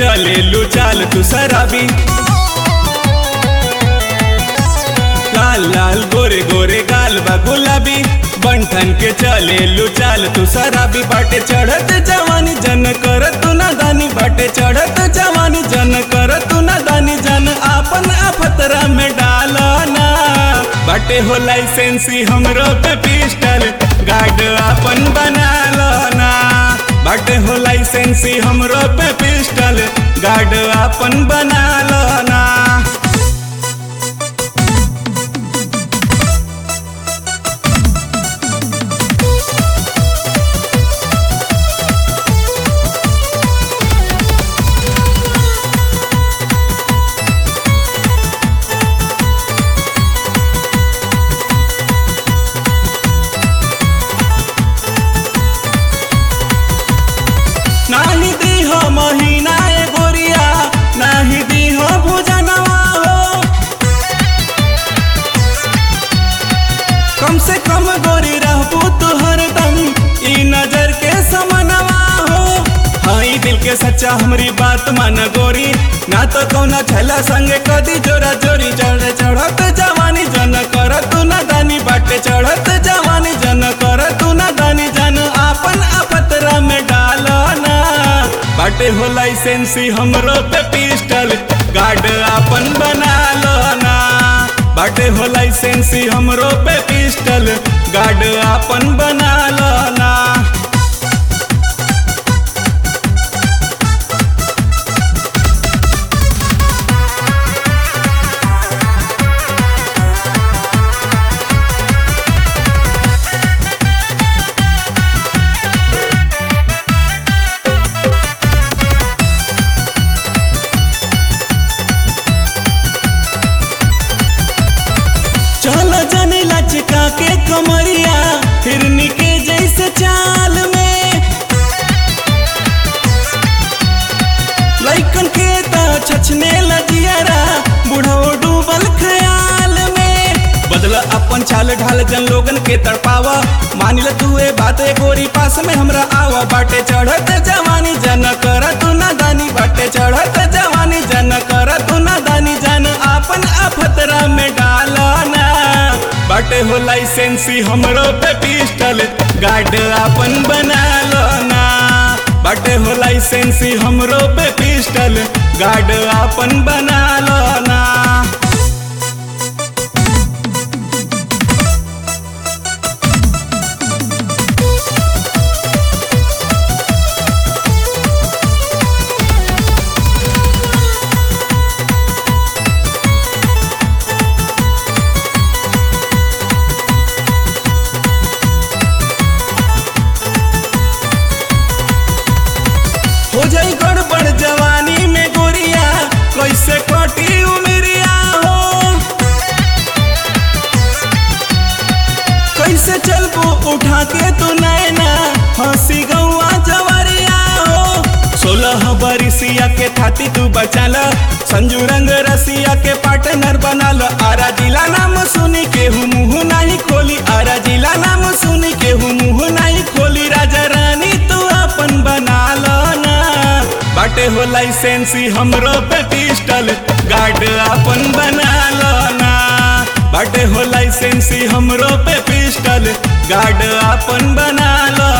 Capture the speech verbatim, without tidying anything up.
चले लू चाल तू शराबी, लाल लाल गोरे गोरे गाल बा गुलाबी, बंठन के चले लू चाल तू शराबी। बाटे चढ़त जवानी जन कर तू ना दानी, बाटे चढ़त जवानी जन कर तू ना दानी, जन आपन अफतरा में डालना। बाटे हो लाइसेंसी हमरो पे पिस्टल, गार्ड आपन बना लो। बाटे हो लाइसेंसी हमरो पे पिस्टल, गार्ड आपन बना लो ना। नाही दी हो महीना ए गोरिया, नाही दी हो भुजनवा हो, कम से कम गोरी रहबू तू हरदम ई नजर के समनवा हो। हाई दिल के सच्चा हमरी बात मान गोरी, ना तो कौना छला संगे कदी जोरा जोरी। चढ़ चढ़त जवानी जन कर तू ना दानी, बाटे चढ़त जवानी जन कर तू ना दानी, जन आपन अफतरा में डालना। बाटे हो लाइसेंसी हमरो पे पिस्टल, गार्ड आपन बना लो ना। बाटे हो लाइसेंसी हमरो पे पिस्टल, गार्ड आपन बना लो ना। चलो जन लचका के कमरिया, हिरनी के जैसे चाल में, लइकन के तो छछने लजियारा, बूढ़ो डूबल ख्याल में। बदला अपन चाल ढाल जन लोगन के तड़पावा, मान ल तू ए बात ए गोरी पास में हमरा आवा। बाटे चढ़त जवानी जन कर तू ना दानी, बाटे चढ़त जवानी जन कर तू ना दानी, जन आपन अफतरा में डालना। बाटे हो लाइसेंसी हमरो पे पिस्टल, गार्ड आपन बना लो ना। बाटे हो लाइसेंसी हमरो पे पिस्टल, गार्ड आपन बना लो ना। हो जाई गड़बड़ जवानी में गोरिया, कैसे कटी उमरिया हो, कैसे चलबू उठा के तू नैना, हंसी गौआ जवरिया हो। सोलह बरिसिया के थाती तू बचाल, संजू रंग रसिया के पार्टनर बनाल। आरा जिला नाम सुनी के हूँ मुँह नहीं खोली, आरा जिला नाम सुनी के हूँ मुँह नहीं खोली, राजा रानी तू अपन बना लो ना। बाटे हो लाइसेंसी हमरो पे पिस्टल, गार्ड आपन बना लो ना। बाटे हो लाइसेंसी हमरो पे पिस्टल, गार्ड आपन बना लो